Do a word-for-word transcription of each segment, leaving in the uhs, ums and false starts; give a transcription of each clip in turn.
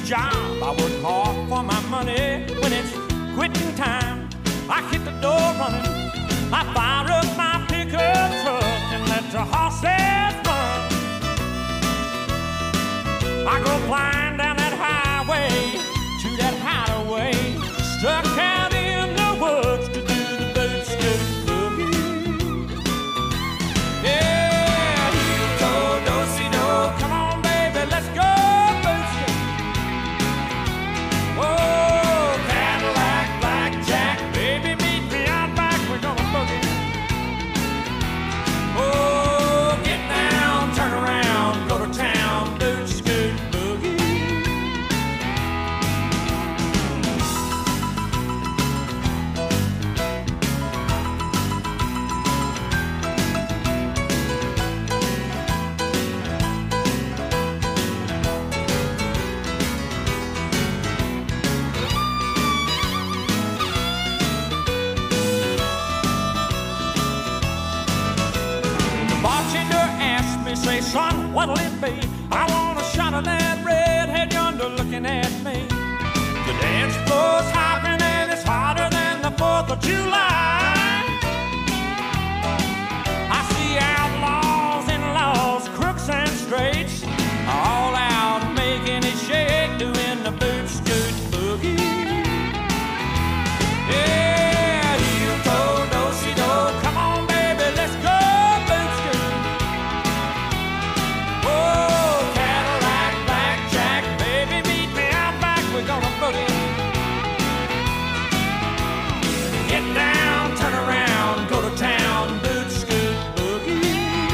job. I work hard for my money. When it's quitting time, I hit the door running. I fire up my pickup truck and let the horses run. I go flying down that highway to that hideaway, stuck out in the woods to do the boot scoot boogie. Yeah, heel toe, do-si-do, come on baby, let's go boot scoot. Whoa, Cadillac, blackjack, baby, meet me out back, we're gonna boogie. Oh, get down, turn around, go to town, boot scoot boogie. The bartender asked me, say, son, what'll it be? I want a shot of that redhead yonder looking at me. The dance floor's hopping and it's hotter than the fourth of July. I see outlaws and laws, crooks and straights, all out making it shake, doing the boot scoot boogie. Yeah, heel toe, do-si-do, come on baby, let's go boot scoot. Oh, Cadillac, blackjack, baby, meet me out back, we're gonna boogie. Get down, turn around, go to town, boot scoot boogie.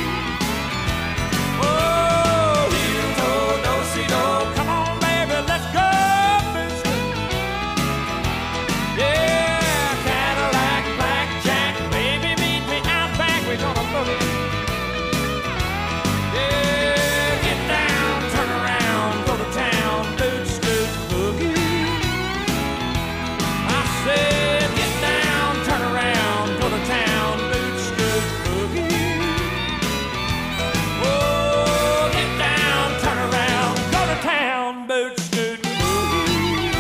Oh, heel toe, do-si-do, come on baby, let's go boot scoot. Yeah, Cadillac, blackjack, baby, meet me out back, we're gonna boogie. Yeah, get down, turn around, go to town, boot scoot boogie. I said, get down, turn around, go to town, boot scoot boogie. Oh, get down, turn around, go to town, boot scoot boogie.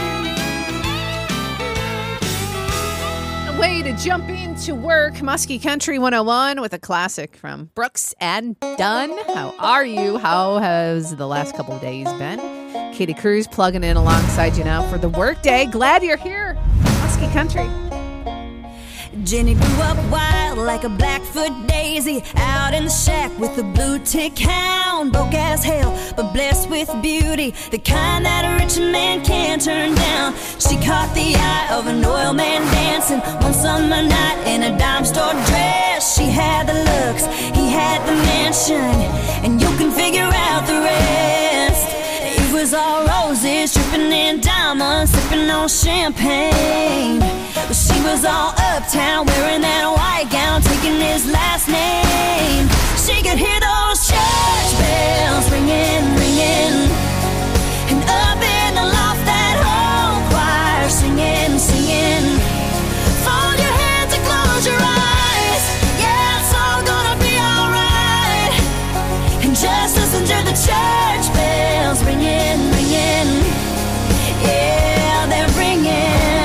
A way to jump into work. Muskie Country one oh one with a classic from Brooks and Dunn. How are you? How has the last couple of days been? Katie Cruz plugging in alongside you now for the workday. Glad you're here. Muskie Country. Jenny grew up wild like a Blackfoot daisy, out in the shack with a blue tick hound, broke as hell but blessed with beauty, the kind that a rich man can't turn down. She caught the eye of an oil man dancing one summer night in a dime store dress. She had the looks, he had the mansion, and you can figure out the rest. It was all roses, dripping in diamonds, sipping on champagne. But she was all uptown, wearing that white gown, taking his last name. She could hear those church bells ringing, ringing, and up in the loft that whole choir singing, singing. Fold your hands and close your eyes, yeah, it's all gonna be alright. And just listen to the church bells ringing, ringing, yeah, they're ringing.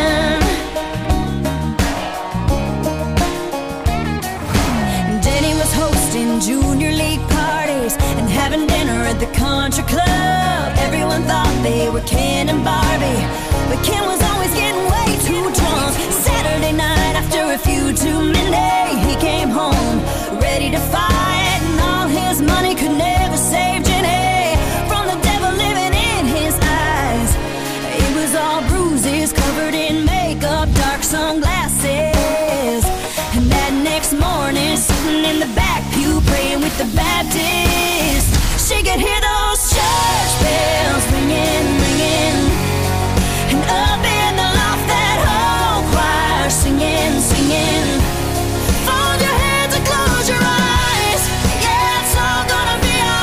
Hosting junior league parties and having dinner at the country club. Everyone thought they were Ken and Barbie, but Ken was always getting way too drunk. Saturday night after a few too many, he came home ready to fight, and all his money could never save Jenny from the devil living in his eyes. It was all bruises covered in makeup, dark sunglasses. And that next morning, sitting in the back pew, praying with the Baptist, she could hear those church bells ringing, ringing, and up in the loft that whole choir singing, singing. Fold your hands and close your eyes, yeah, it's all gonna be alright.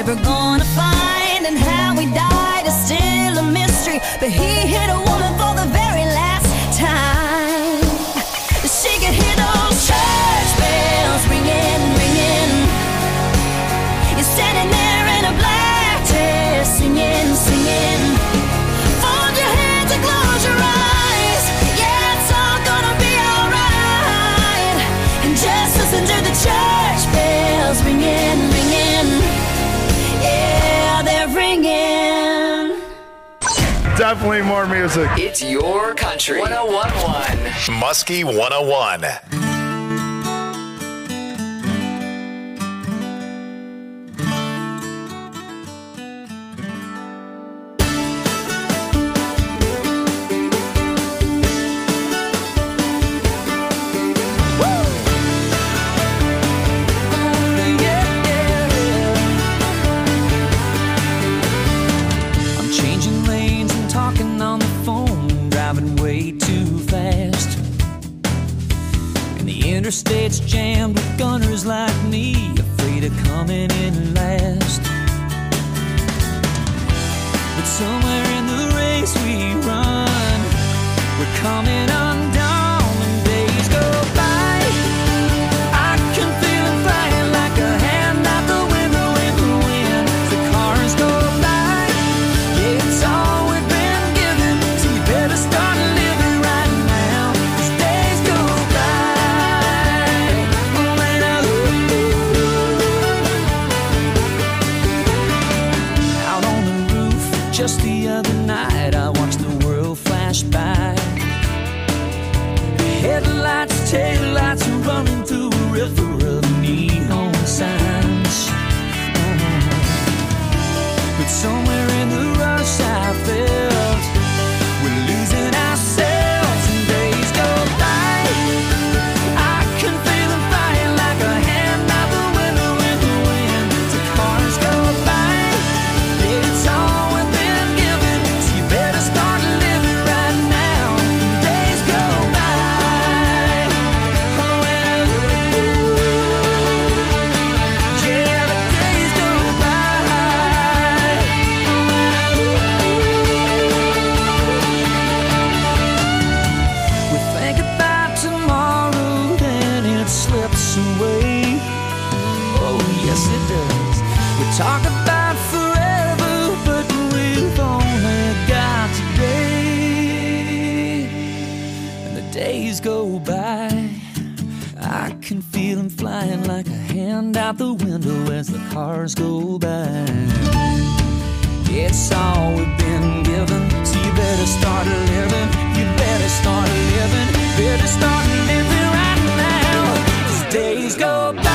ever gonna find, and how he died is still a mystery. But he hit a woman for the very last time. She could hear those church bells ringing, ringing. You're standing there in a black dress, singing, singing. Fold your hands and close your eyes. Yeah, it's all gonna be alright. And just listen to the church bells ringing, ringing. Yeah, they're ringing. Definitely more music. It's your country. one oh one point one. Muskie one oh one. Interstate's jammed with gunners like me, afraid of coming in last. But somewhere in the race we run, we're coming undone when days go by. I can feel it flying like a hand out the window in the wind. The cars go by. Yeah, it's all we've been given, so you better start living right now. These days go by. Just the other night, I watched the world flash by. Headlights, taillights, running through a river of neon signs. Uh-huh. But somewhere in the rush, I felt we're losing ourselves, and days go by. I can feel them flying like a hand out the window in the wind. The cars go by. Yeah, it's all talk about forever, but we've only got today. And the days go by. I can feel them flying like a hand out the window as the cars go by. It's all we've been given, so you better start living. You better start living. Better start living right now. These days go by.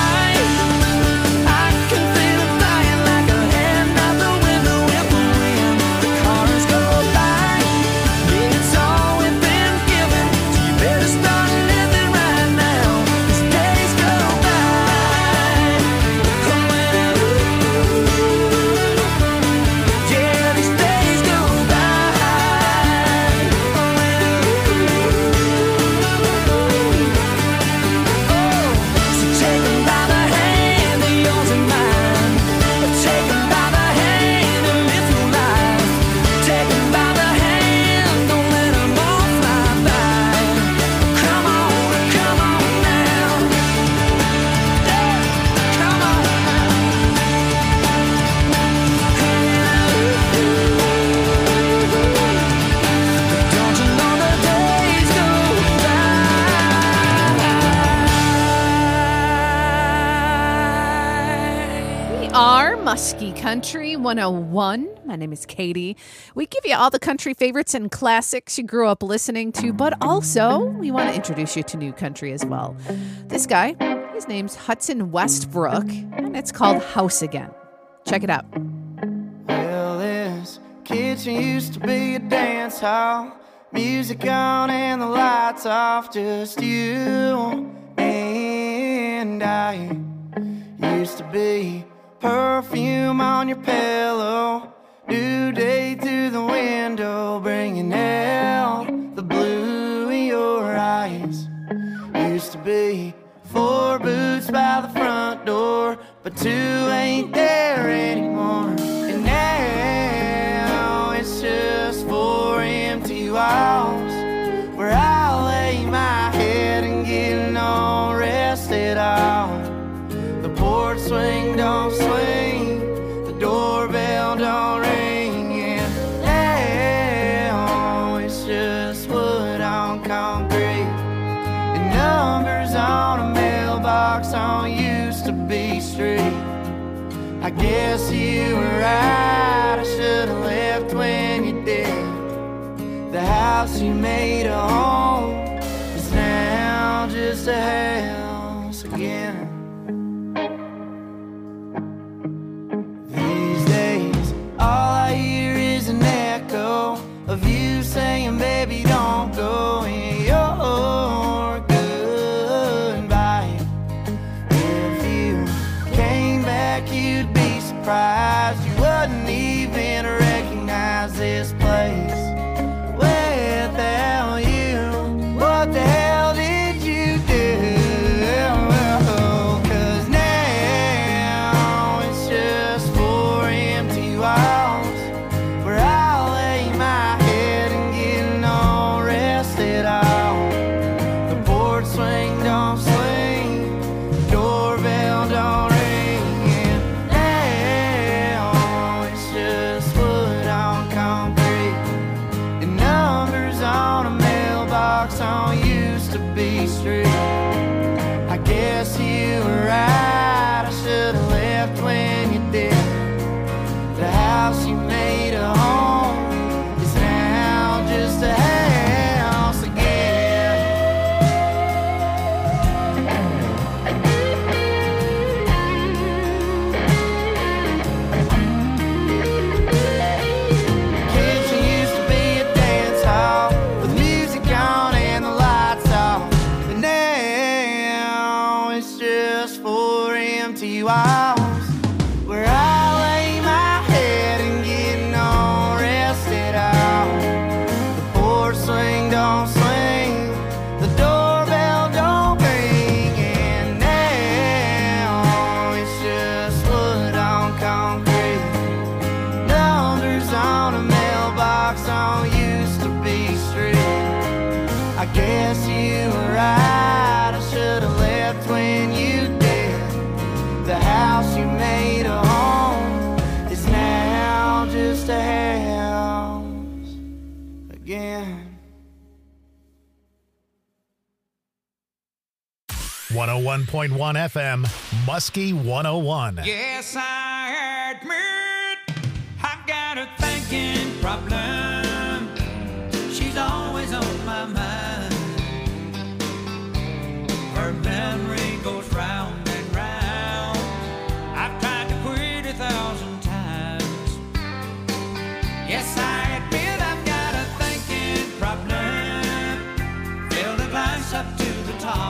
Muskie Country one oh one. My name is Katie. We give you all the country favorites and classics you grew up listening to, but also we want to introduce you to new country as well. This guy, his name's Hudson Westbrook, and it's called House Again. Check it out. Well, this kitchen used to be a dance hall, music on and the lights off, just you and I. Used to be perfume on your pillow, due date through the window, bringing out the blue in your eyes. Used to be four boots by the front door, but two ain't there anymore. And now it's just four empty walls where I lay my head and get no rest at all. The porch swing don't swing, the doorbell don't ring, and now it's just wood on concrete and numbers on a mailbox on used to be street. I guess you were right, I should've left when you did. The house you made a home is now just a house again. These days, all I hear is an echo of you saying, baby, don't go in your goodbye. If you came back, you'd be surprised you wouldn't even recognize this place without you. What the hell did you do? 'Cause now it's just four empty walls where I lay my head and get no rest at all. The porch swing don't swing, the doorbell don't ring, and now it's just wood on concrete and numbers on a mailbox on used to be street. I guess you were right, I should've left when you did. The house you made a home is now just a house again. Kitchen used to be a dance hall with music on and the lights off, but now it's just four empty walls where I lay my head and get no rest at all. The porch swing don't swing, the doorbell don't ring, and now it's just wood on concrete, numbers on a mailbox on used to be street. I guess you were right, I should've left when you did. The house you made a home is now just a house again. one oh one point one F M, Muskie one oh one. Yes, I admit I've got a thinking problem. She's always on my mind. Her memory goes round and round. I've tried to quit a thousand times. Yes, I admit I've got a thinking problem. Fill the glass up to the top.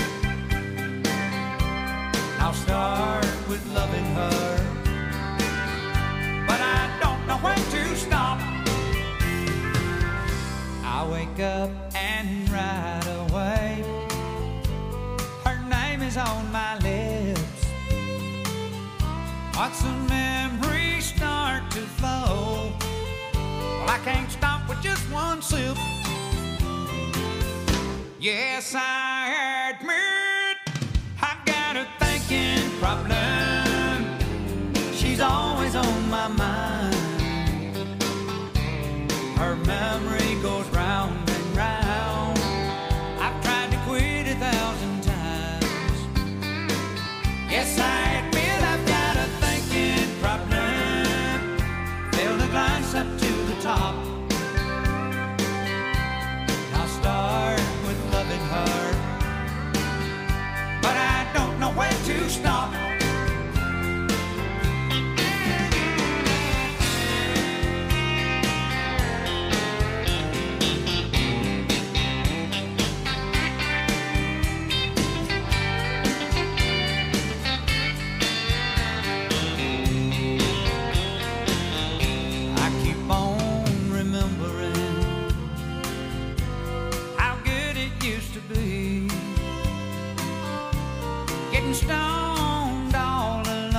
I'll start with loving her, but I don't know when to stop. I wake up and right away her name is on my lips. Watch the memories start to flow. Well, I can't stop with just one sip. Yes, I admit I've got a thinking problem. She's always on my mind. Her memory goes round and round. I've tried to quit a thousand times. Yes, I admit I've got a thinking problem. Fill the glass up to the top. I'll start with loving her, but I don't know when to stop. Stoned all alone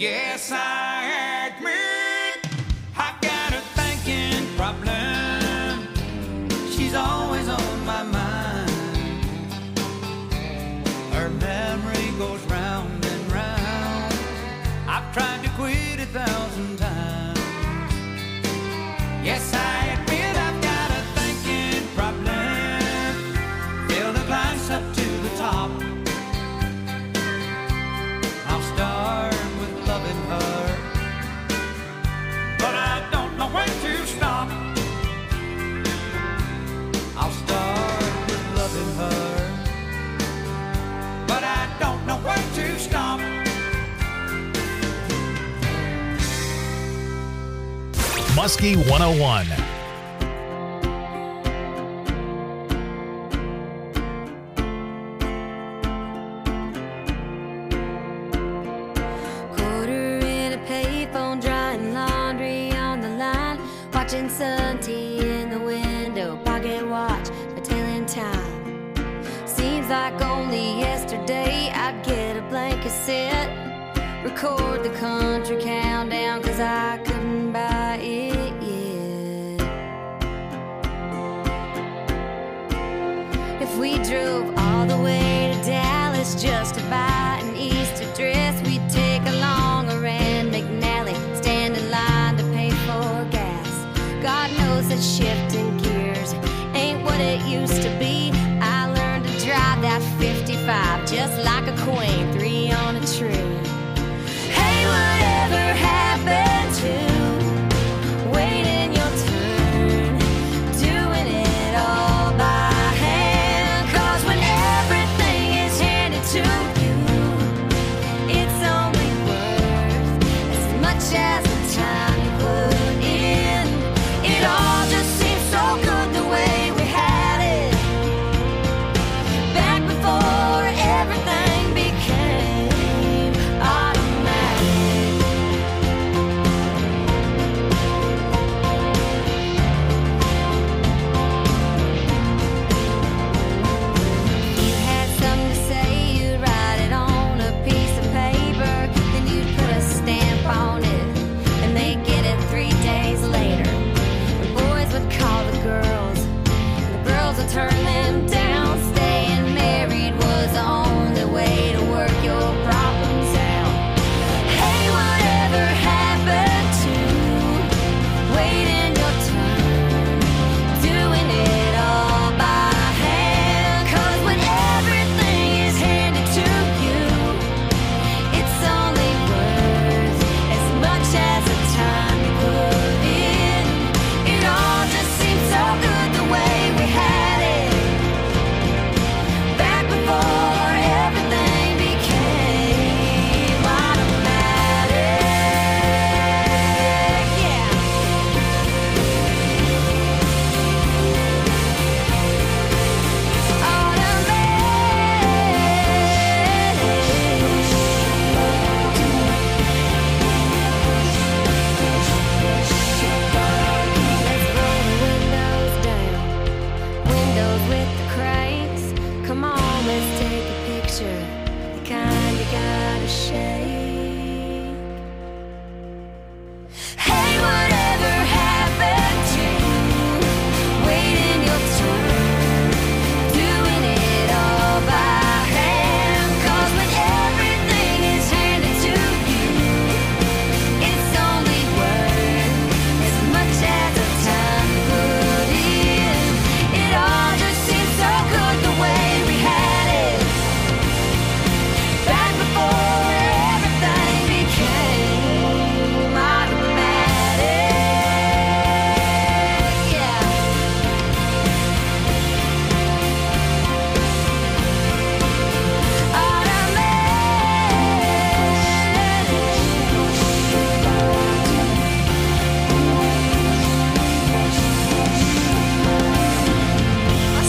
Yes, I admit I've got a thinking problem. She's always on my mind. Her memory goes round and round. I've tried to quit a thousand times. Yes, I admit I've got a thinking problem. Fill the glass up to the top. I'll start with loving her, but I don't know when to stop. I'll start with loving her, but I don't know when to stop. Muskie one oh one. Quarter in a payphone, drying laundry on the line, watching sun tea in the window, pocket watch, my telling time. Seems like only yesterday I'd get a blank cassette, record the country countdown, cause I couldn't buy it yet. If we drove all the way to Dallas just to buy an Easter dress, we'd take along a Rand McNally, stand in line to pay for gas. God knows that shifting gears ain't what it used to be. I learned to drive that fifty-five just like a queen, three on a tree. Hey, whatever happened to waiting your turn, doing it all by hand? Cause when everything is handed to you, it's only worth as much as the time you put in. It all just seems so good the way we had it back before everything became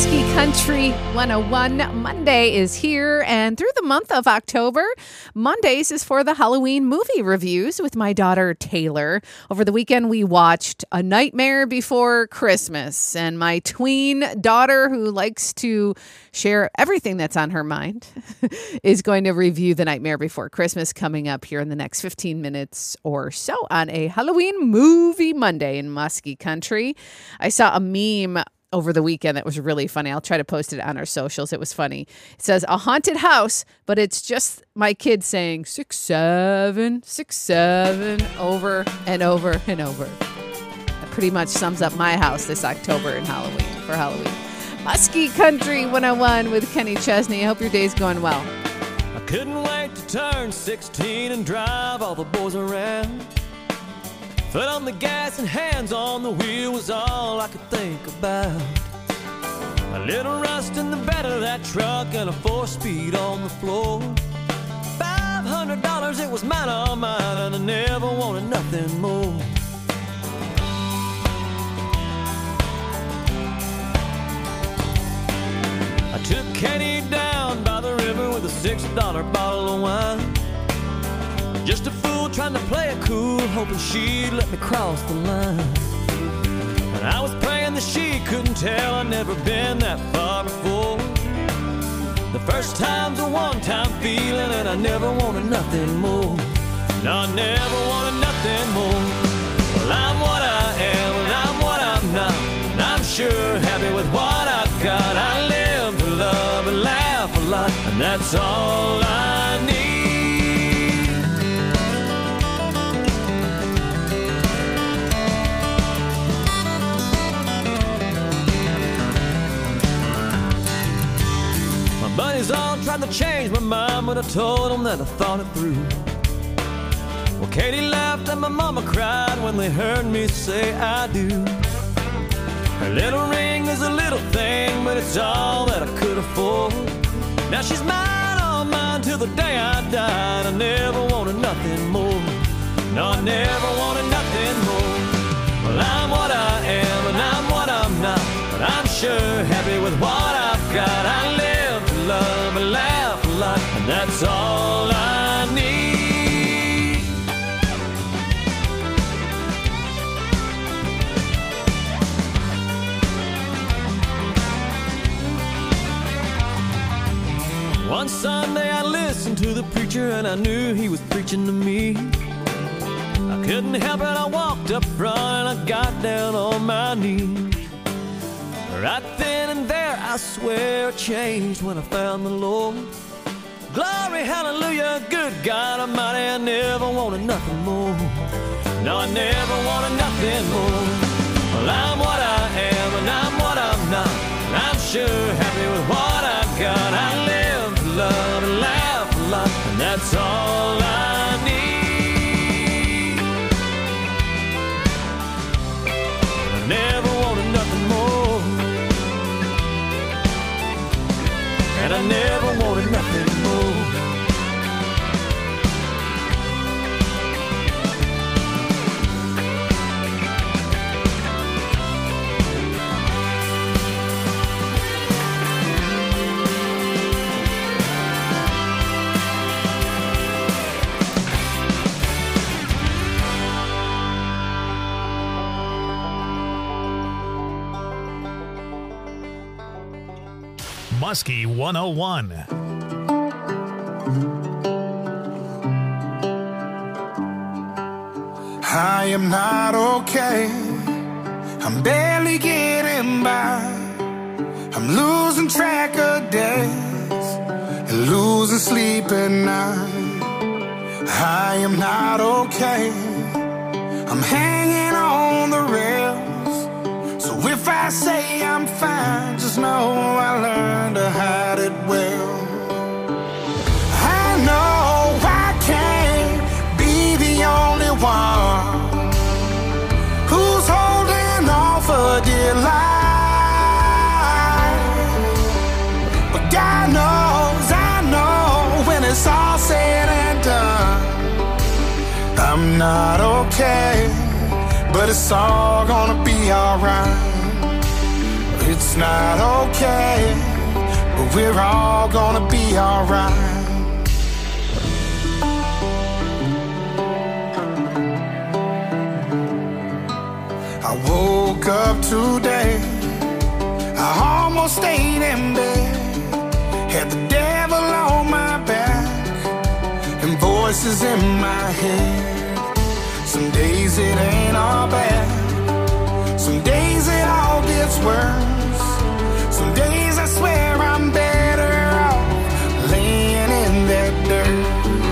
Muskie Country one oh one. Monday is here, and through the month of October, Mondays is for the Halloween movie reviews with my daughter Taylor. Over the weekend, we watched A Nightmare Before Christmas, and my tween daughter, who likes to share everything that's on her mind, is going to review The Nightmare Before Christmas coming up here in the next fifteen minutes or so on a Halloween movie Monday in Muskie Country. I saw a meme over the weekend that was really funny. I'll try to post it on our socials. It was funny. It says a haunted house, but it's just my kids saying six, seven, six, seven over and over and over. That pretty much sums up my house this October and Halloween for Halloween. Muskie Country one oh one with Kenny Chesney. I hope your day's going well. I couldn't wait to turn sixteen and drive all the boys around. Foot on the gas and hands on the wheel was all I could think about. A little rust in the bed of that truck and a four-speed on the floor. Five hundred dollars, it was mine, all mine, and I never wanted nothing more. I took Kenny down by the river with a six dollar bottle of wine. Just a fool trying to play it cool, hoping she'd let me cross the line. And I was praying that she couldn't tell I'd never been that far before. The first time's a one-time feeling, and I never wanted nothing more. No, I never wanted nothing more. Well, I'm what I am, and I'm what I'm not, and I'm sure happy with what I've got. I live to love and laugh a lot, and that's all I need. Buddies all tried to change my mind, but I told them that I thought it through. Well, Katie laughed and my mama cried when they heard me say I do. Her little ring is a little thing, but it's all that I could afford. Now she's mine, all mine, till the day I died. I never wanted nothing more. No, I never wanted nothing more. Well, I'm what I am, and I'm what I'm not, but I'm sure happy with what I've got. I live love and laugh a lot, and that's all I need. One Sunday I listened to the preacher, and I knew he was preaching to me. I couldn't help it, I walked up front and I got down on my knees. Right then and there, I swear, it changed when I found the Lord. Glory, hallelujah, good God Almighty, I never wanted nothing more. No, I never wanted nothing more. Well, I'm what I am, and I'm what I'm not, and I'm sure happy with what I've got. I live to love and laugh a lot, and that's all I need. I never wanted nothing more. And I never wanted nothing more. Muskie one oh one. I am not okay. I'm barely getting by. I'm losing track of days and losing sleep at night. I am not okay. I'm hanging on the rails. So if I say I'm fine, just know I learned to hide it well. I know I can't be the only one who's holding on for dear life. But God knows, I know, when it's all said and done, I'm not okay, but it's all gonna be alright. It's not okay, but we're all gonna be alright. I woke up today, I almost stayed in bed, had the devil on my back and voices in my head. Some days it ain't all bad, some days it all gets worse. Some days I swear I'm better off laying in that dirt.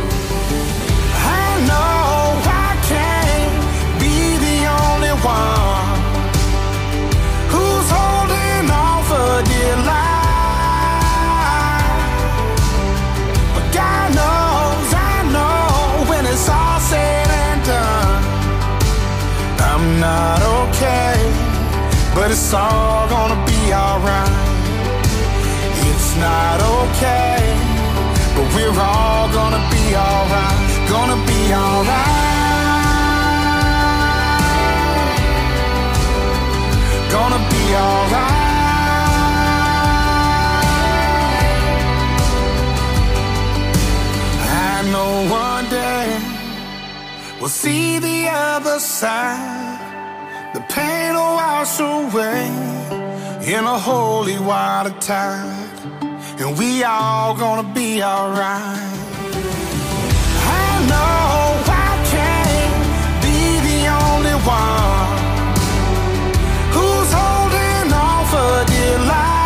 I know I can't be the only one who's holding on for dear life. But God knows, I know when it's all said and done, I'm not okay, but it's all gonna be alright. It's not okay, but we're all gonna be alright. Gonna be alright. Gonna be alright. I know one day we'll see the other side. The pain will wash away in a holy water tide, and we all gonna be alright. I know I can't be the only one who's holding on for dear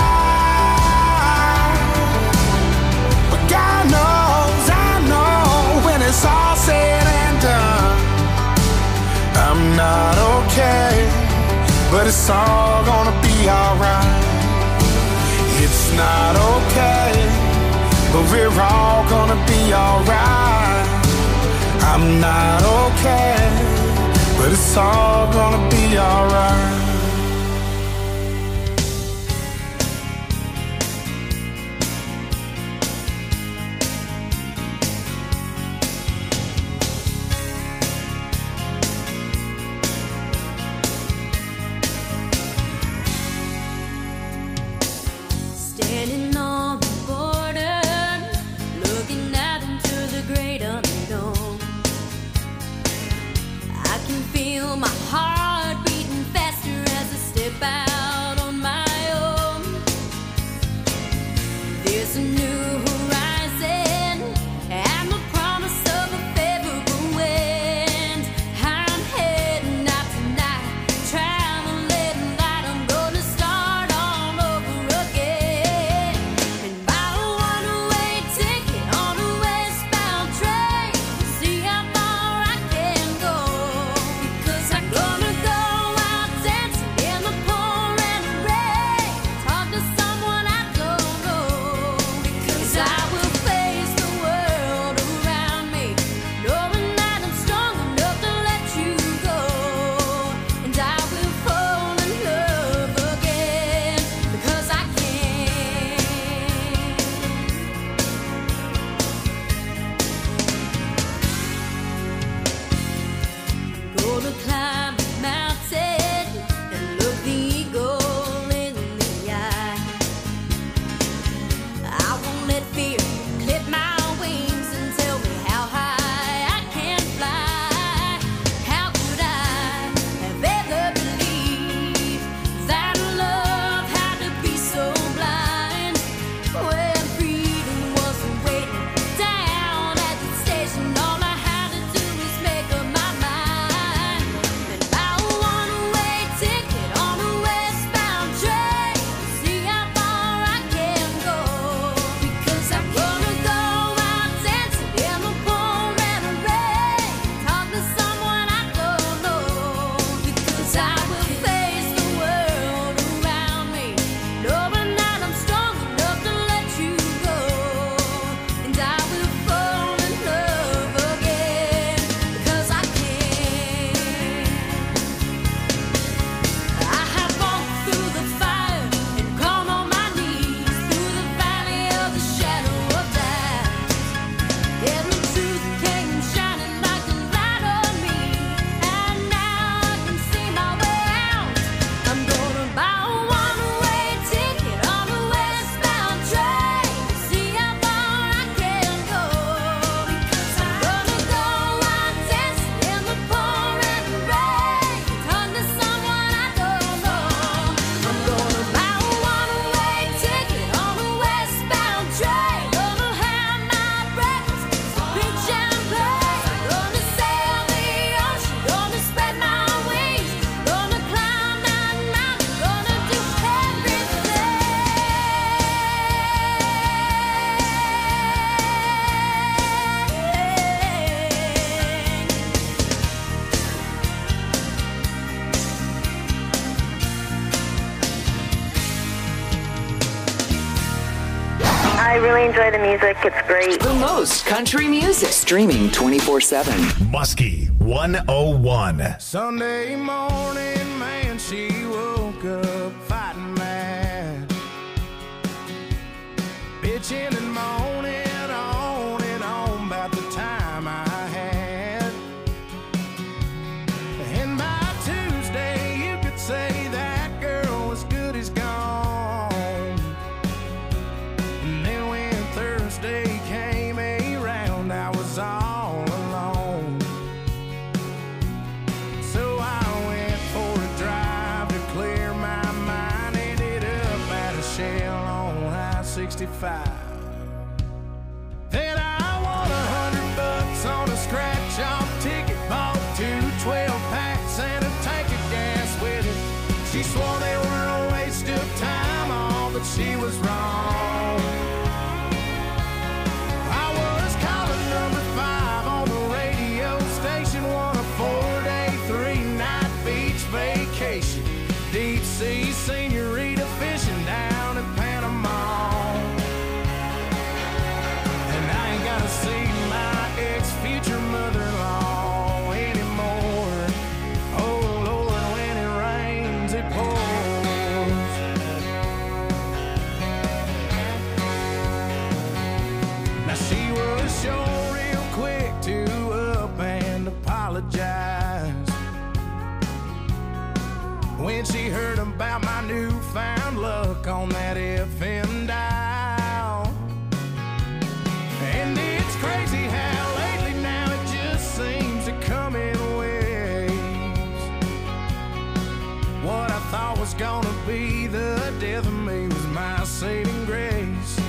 life, but God knows, I know when it's all said and done, I'm not okay, but it's all gonna be alright. It's not okay, but we're all gonna be alright. I'm not okay, but it's all gonna be alright. Standing on the border, looking out into the great unknown. I can feel my heart beating faster I really enjoy the music. It's great. The most country music. Streaming twenty-four seven. Muskie one oh one. Sunday morning, man, she woke up fighting mad, bitching and moaning on and on about the time I had. And by Tuesday, you could say that girl was good as gone. And then when Thursday came around, I was all alone. So I went for a drive to clear my mind. Ended up at a Shell on I sixty-five. Then I won a hundred bucks on a scratch-off ticket. Bought two twelve packs and a tank of gas with it. She swore they were a waste of time, all, but she was wrong. I was calling number five on the radio station, won a four-day, three-night beach vacation. Deep sea senorita fishing down in Panama. And I ain't gotta see my ex-future mother-in-law anymore. Oh, Lord, when it rains, it pours. Now she was sure real quick to up and apologize when she heard about my newfound luck on that F M dial. And it's crazy how lately now it just seems to come in waves. What I thought was gonna be the death of me was my saving grace.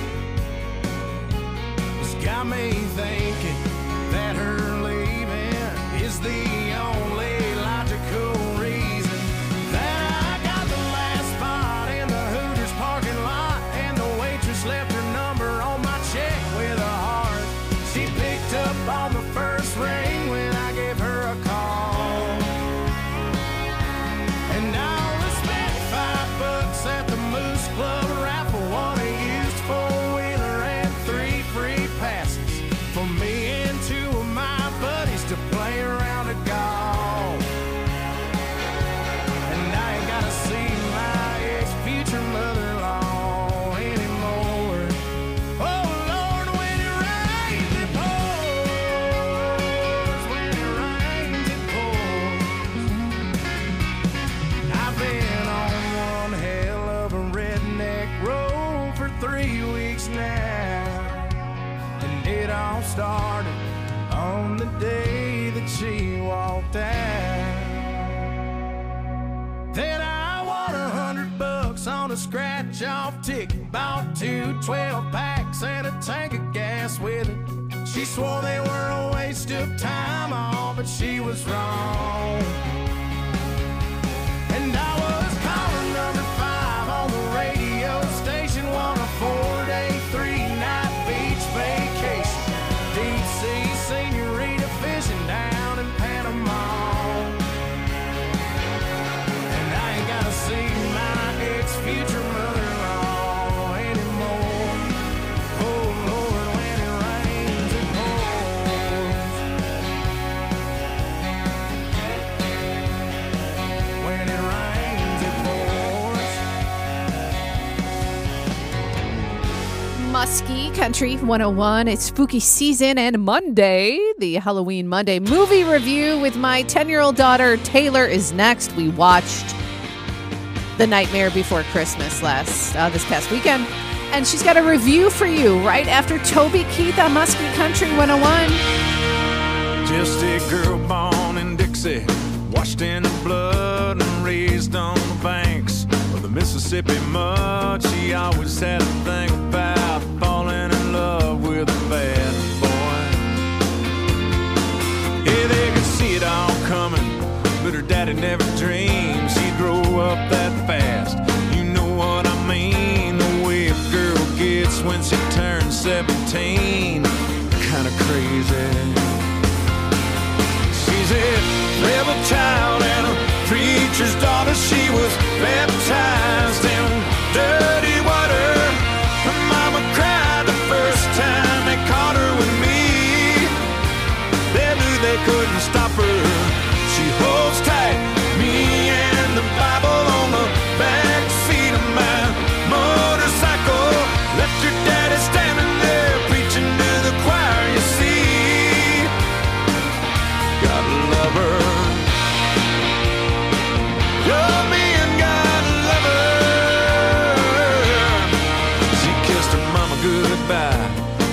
It's got me thinking that her leaving is the only logical reason that I got the last spot in the Hooters parking lot, and the waitress left her number on my check with a heart. She picked up on the first ring when I gave her a call. And I'll spent five bucks at the Moose Club raffle, won a used four-wheeler and three free passes for me and two of my buddies to play around a golf. And I ain't gotta see my ex-future mother-in-law anymore. Oh, Lord, when it rains, it pours. When it rains, it pours. I've been on one hell of a redneck road for three weeks now. And it all started on the day that she walked out. Then I won a hundred bucks on a scratch-off ticket. Bought two twelve packs and a tank of gas with it. She swore they were a waste of time, all, but she was wrong. And I was calling number five on the radio station, won a four-day, three-night beach vacation. Deep sea senorita fishing down in Panama. And I ain't gotta see my ex-future mother-in-law anymore. Oh, Lord, when it rains, it pours. When it rains, it pours. Muskie Country one oh one. It's spooky season and Monday, the Halloween Monday movie review with my ten-year-old daughter Taylor is next. We watched The Nightmare Before Christmas last uh, this past weekend, and she's got a review for you right after Toby Keith on Muskie Country one oh one. Just a girl born in Dixie, washed in the blood and raised on the banks of the Mississippi mud. She always had a thing about falling in love with a bad boy. Yeah, they could see it all coming, but her daddy never dreamed she'd grow up that fast. You know what I mean, the way a girl gets when she turns seventeen. Kinda crazy. She's a rebel child and a preacher's daughter. She was baptized in dirty water. Her mama cried to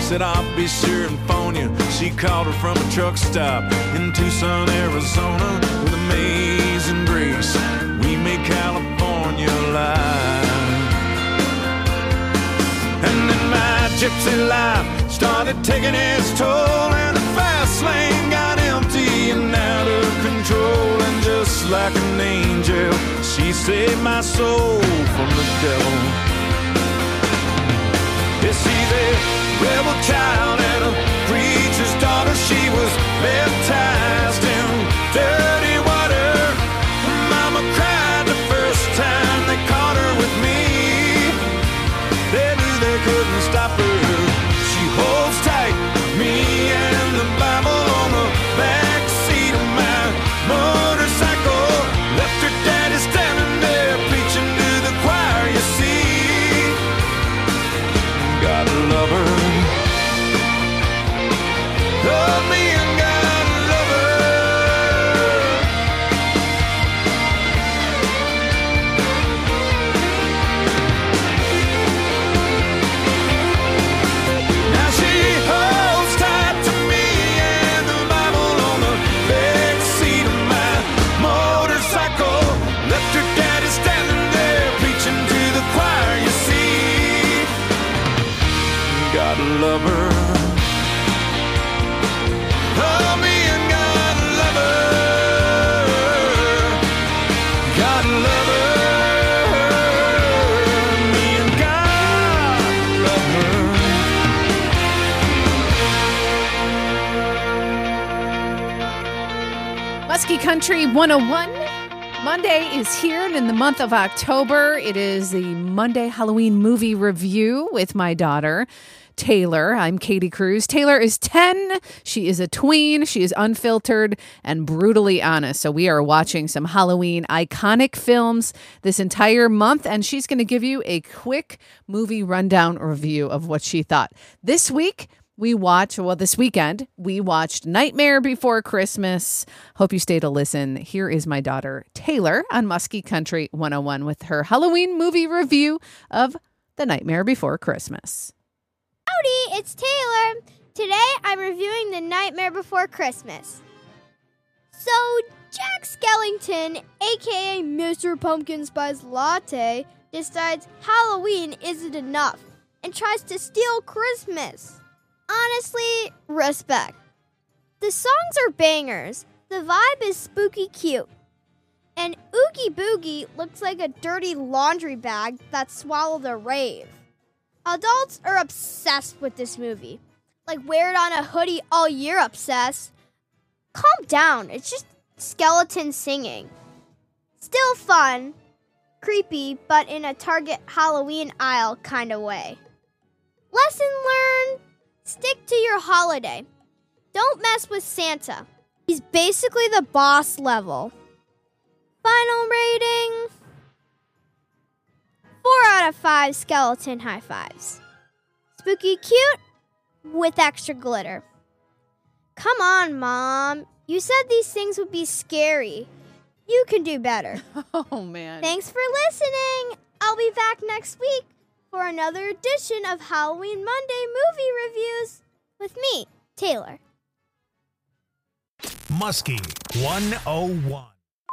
said I'll be sure and phone you. She called her from a truck stop in Tucson, Arizona. With amazing grace, we made California alive. And then my gypsy life started taking its toll, and the fast lane got empty and out of control. And just like an angel, she saved my soul from the devil. Yeah, she's a rebel child and a preacher's daughter. She was baptized in dirty water. Mama cried the first time they caught her with me. They knew they couldn't stop her. She holds tight, me and the Bible on the back seat of my motorcycle. Left her daddy standing there preaching to the choir, you see. Gotta love her. Love me and gotta love her. Now she holds tight to me and the Bible on the back seat of my motorcycle. Left her daddy standing there preaching to the choir, you see. Gotta love her. Love me and gotta love her. Gotta love her. Me and gotta love her. Muskie Country one oh one. Monday is here, and in the month of October, it is the Monday Halloween movie review with my daughter, Taylor. I'm Katie Cruz. Taylor is ten. She is a tween. She is unfiltered and brutally honest. So we are watching some Halloween iconic films this entire month, and she's going to give you a quick movie rundown review of what she thought. This week, we watched, well, this weekend, we watched Nightmare Before Christmas. Hope you stay to listen. Here is my daughter, Taylor, on Muskie Country one oh one with her Halloween movie review of The Nightmare Before Christmas. Howdy, it's Taylor. Today I'm reviewing The Nightmare Before Christmas. So, Jack Skellington, aka Mister Pumpkin Spice Latte, decides Halloween isn't enough and tries to steal Christmas. Honestly, respect. The songs are bangers. The vibe is spooky cute. And Oogie Boogie looks like a dirty laundry bag that swallowed a rave. Adults are obsessed with this movie. Like wear it on a hoodie all year obsessed. Calm down, it's just skeleton singing. Still fun, creepy, but in a Target Halloween aisle kind of way. Lesson learned, stick to your holiday. Don't mess with Santa. He's basically the boss level. Final rating, four out of five skeleton high fives. Spooky cute with extra glitter. Come on, Mom. You said these things would be scary. You can do better. Oh, man. Thanks for listening. I'll be back next week for another edition of Halloween Monday movie reviews with me, Taylor. Muskie one oh one.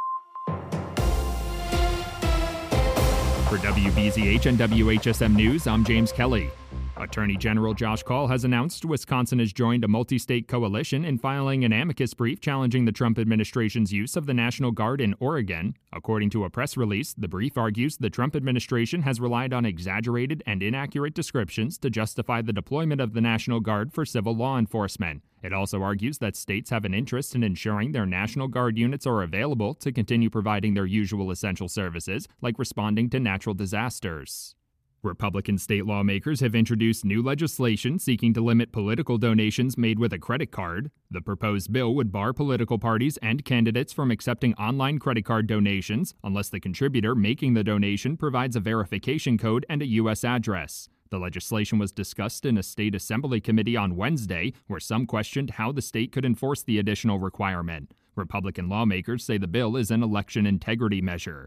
For W B Z H and W H S M News, I'm James Kelly. Attorney General Josh Kaul has announced Wisconsin has joined a multi-state coalition in filing an amicus brief challenging the Trump administration's use of the National Guard in Oregon. According to a press release, the brief argues the Trump administration has relied on exaggerated and inaccurate descriptions to justify the deployment of the National Guard for civil law enforcement. It also argues that states have an interest in ensuring their National Guard units are available to continue providing their usual essential services, like responding to natural disasters. Republican state lawmakers have introduced new legislation seeking to limit political donations made with a credit card. The proposed bill would bar political parties and candidates from accepting online credit card donations unless the contributor making the donation provides a verification code and a U S address. The legislation was discussed in a state assembly committee on Wednesday, where some questioned how the state could enforce the additional requirement. Republican lawmakers say the bill is an election integrity measure.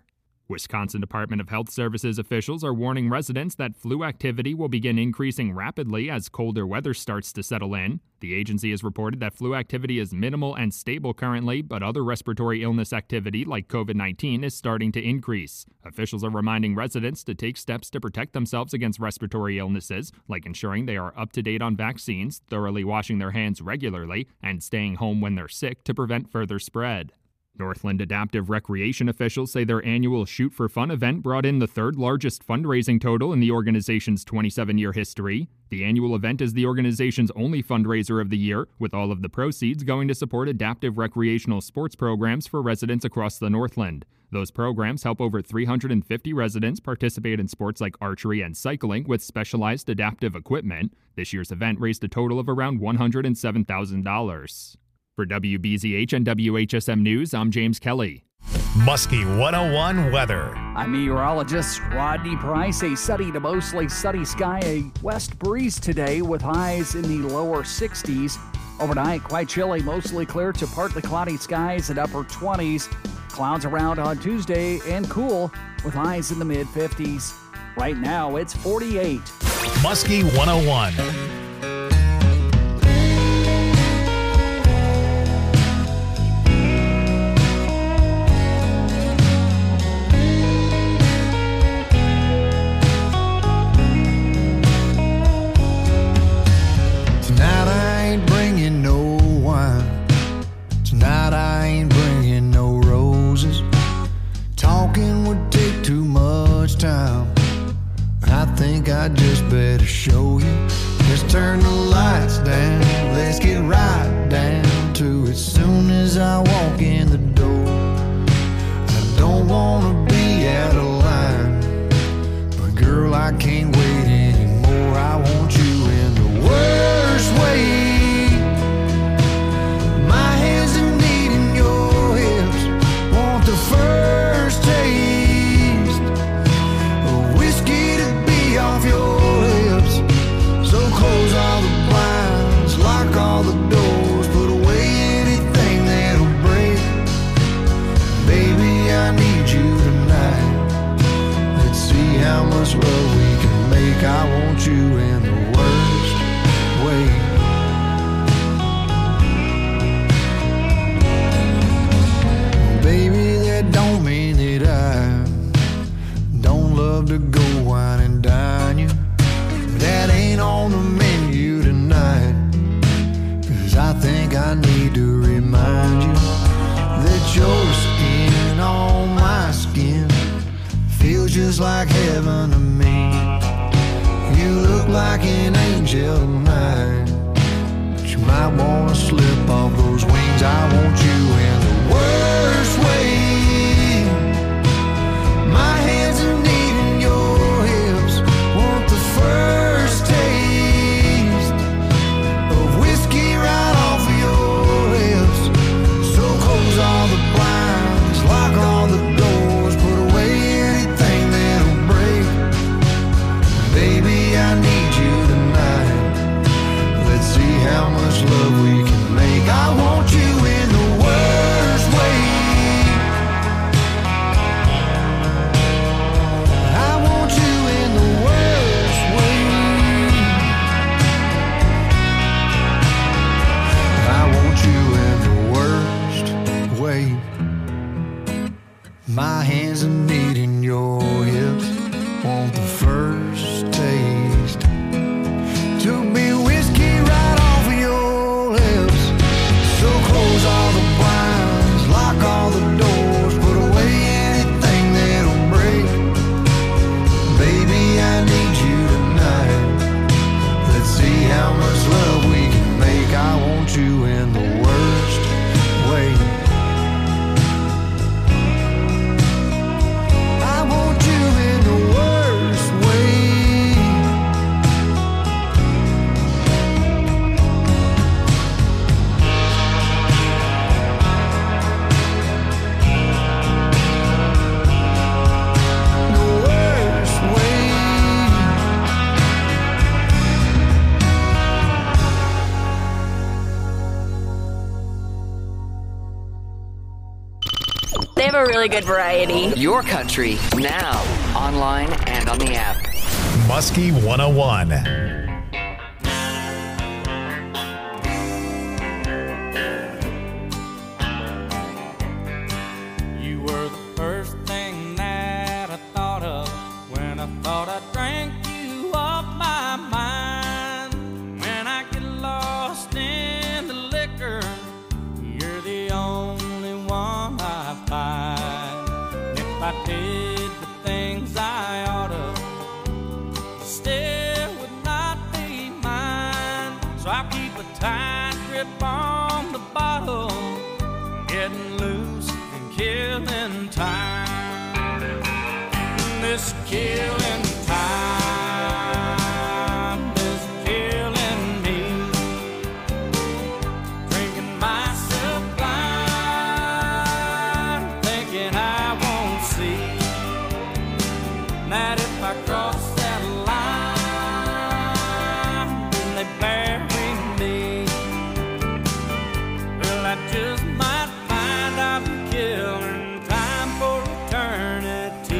Wisconsin Department of Health Services officials are warning residents that flu activity will begin increasing rapidly as colder weather starts to settle in. The agency has reported that flu activity is minimal and stable currently, but other respiratory illness activity like COVID nineteen is starting to increase. Officials are reminding residents to take steps to protect themselves against respiratory illnesses, like ensuring they are up to date on vaccines, thoroughly washing their hands regularly, and staying home when they're sick to prevent further spread. Northland Adaptive Recreation officials say their annual Shoot for Fun event brought in the third largest fundraising total in the organization's twenty-seven-year history. The annual event is the organization's only fundraiser of the year, with all of the proceeds going to support adaptive recreational sports programs for residents across the Northland. Those programs help over three hundred fifty residents participate in sports like archery and cycling with specialized adaptive equipment. This year's event raised a total of around one hundred seven thousand dollars. For W B Z H and W H S M News, I'm James Kelly. Muskie one oh one weather. I'm meteorologist Rodney Price. A sunny to mostly sunny sky, a west breeze today with highs in the lower sixties. Overnight, quite chilly, mostly clear to partly cloudy skies and upper twenties. Clouds around on Tuesday and cool with highs in the mid fifties. Right now, it's forty-eight. Muskie one oh one. I just better show you. Just turn the lights down. Let's get right down to it. Soon as I walk in the door, I don't wanna be out of line, but girl, I can't wait anymore. I want you in the worst way. My hands are needing your hips. Want the first taste of whiskey to be off your lips. So close all the blinds, lock all the doors, put away anything that'll break. Baby, I need you tonight. Let's see how much love we can make. I want you in the worst way. Baby, that don't mean that I don't love to go wine and dine you. That ain't on the menu tonight. Cause I think I need to remind you that your skin on my skin feels just like heaven to me. You look like an angel tonight, but you might wanna slip off those wings. I want you in the worst way. My hands are needing your hips. Want the first taste of whiskey right off of your lips. So close all the blinds, lock all the doors, put away anything that'll break. Baby, I need you tonight. Let's see how much love we can make. I want you in the worst way. I want you in the worst way. I want you in the worst way. My hands are needing your hips. Want the first taste a really good variety. Your country, now, online and on the app. Muskie one oh one. You were the first thing that I thought of when I thought I drank you off my mind. When I get lost in the liquor, you're the only one I find. If I did the things I ought to, still would not be mine. So I keep a tight grip on the bottle, getting loose and killing time. This killing time is killing me. Drinking myself blind, thinking I won't see that if I cross that line, then they bury me. Well, I just might find I'm killing time for eternity.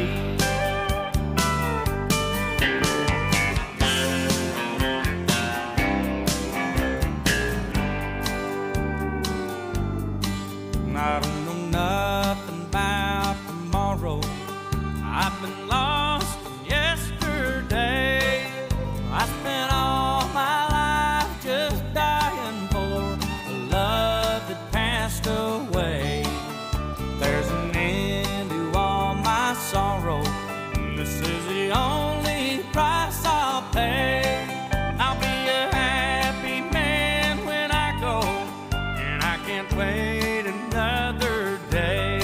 I don't know nothing about tomorrow. I've been lost in yesterday. I spent all my life just dying for a love that passed away. There's an end to all my sorrow. This is the only price I'll pay. I'll be a happy man when I go, and I can't wait another day.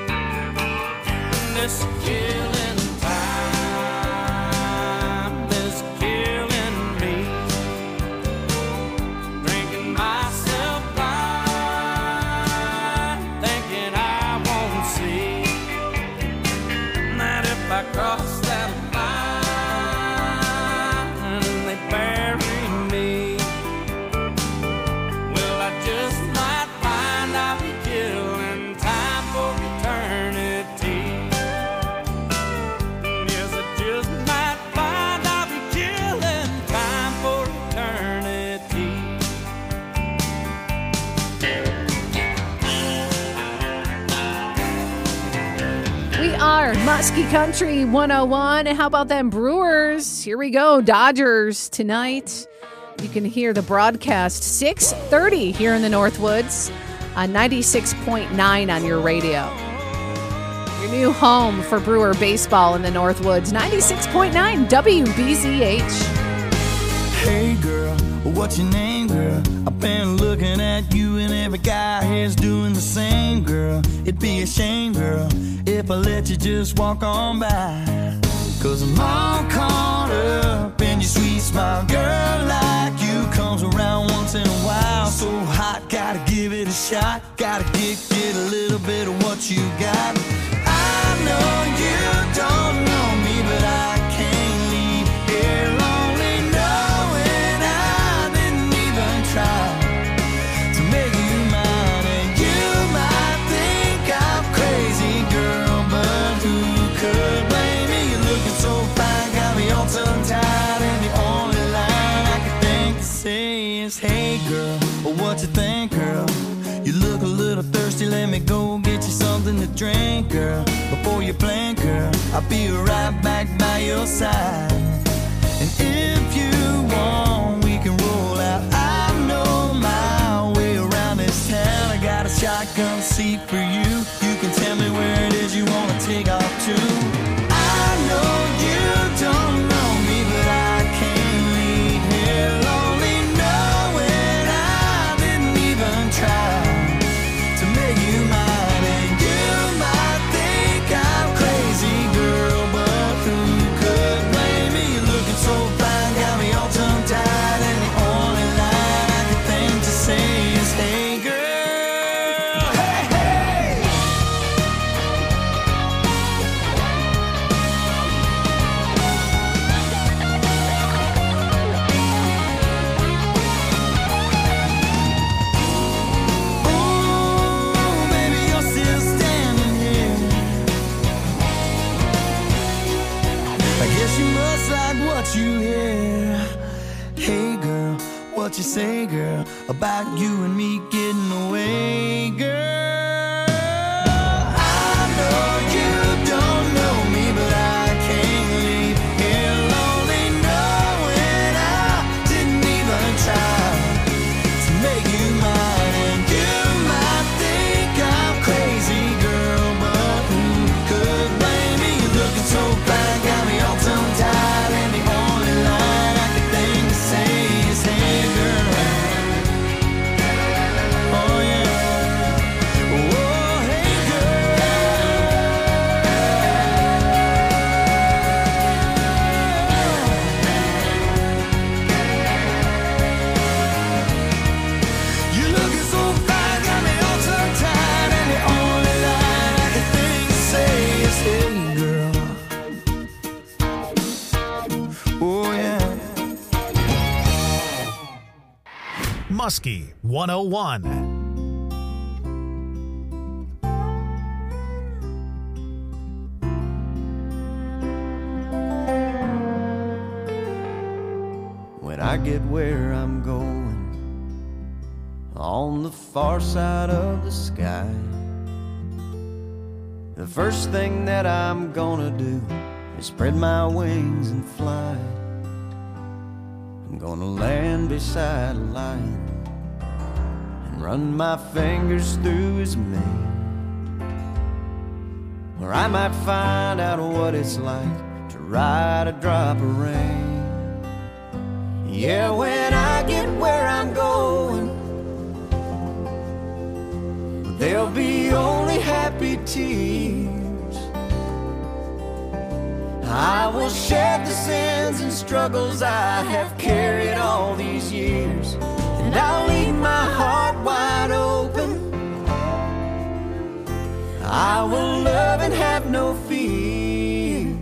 This killing time is killing me. Drinking myself blind, thinking I won't see that if I cross that line and they bury me, well, I just might find I'll be killing time for eternity. Yes, I just might find I'll be killing time for eternity. We are Muskie Country one oh one. And how about them Brewers? Here we go. Dodgers tonight. You can hear the broadcast six thirty here in the Northwoods on ninety-six point nine on your radio. Your new home for Brewer baseball in the Northwoods, ninety-six point nine W B Z H. Hey girl, what's your name, girl? I've been looking at you and every guy here's doing the same, girl. It'd be a shame, girl, if I let you just walk on by. Cause I'm all caught up in your sweet smile. Girl like you comes around once in a while. So hot, gotta give it a shot. Gotta get, get a little bit of what you got. I know you don't know me, but I can't leave here lonely knowing I didn't even try to make you mine. And you might think I'm crazy, girl, but who could blame me? You're looking so fine, got me all tongue-tied, and the only line I can think to say is, hey girl, what you think, girl? You look a little thirsty, let me go get you something to drink, girl. Before you blink, girl, I'll be right back by your side. And if you want, we can roll out. I know my way around this town. I got a shotgun seat for you. You can tell me where it is you want to take off to. I know you don't know me, but I can't leave here lonely knowing I didn't even try to make you mine. And you might think I'm crazy, girl, but who could blame me? You're yeah. Hey girl, what you say, girl, about you and me getting away, girl? I know you don't know me, but I can't leave here lonely, knowing I didn't even try to make you mine. And you might think I'm crazy, girl, but who could blame me? You're looking so fine, got me all tongue-tied, and the only line I could think to say is, hey girl. Oh yeah. Oh hey girl. You looking so fine, got me all tongue-tied, and the only line I could think to say is, hey girl. Oh yeah. Muskie one oh one. When I get where I'm going, on the far side of the sky, the first thing that I'm gonna do is spread my wings and fly. I'm gonna land beside a lion and run my fingers through his mane, where I might find out what it's like to ride a drop of rain. Yeah, when I get where I'm going, there'll be only happy tears. I will shed the sins and struggles I have carried all these years, and I'll leave my heart wide open. I will love and have no fear.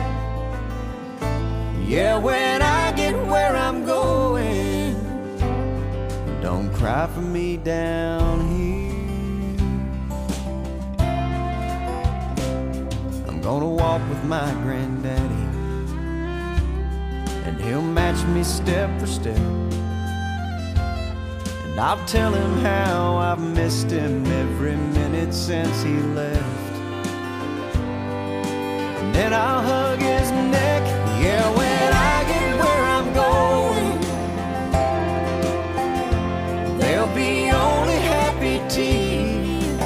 Yeah, when I get where I'm going, don't cry for me down here. I'm gonna walk with my granddaddy, and he'll match me step for step, and I'll tell him how I've missed him every minute since he left. And then I'll hug his neck. Yeah, when I get where I'm going, there'll be only happy tears.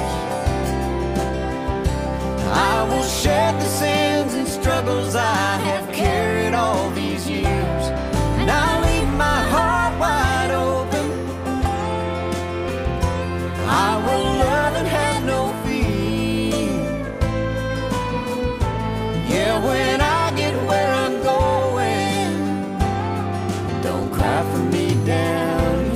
I will shed the sins and struggles I have carried all these years, and I'll leave my heart wide open. I will love and have no fear. Yeah, when I get where I'm going, don't cry for me down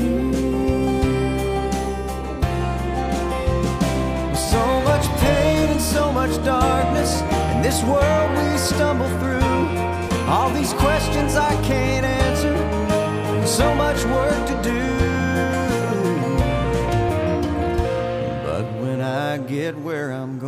here. So much pain and so much darkness in this world we stumble through. All these questions I can't answer, and so much work to do. But when I get where I'm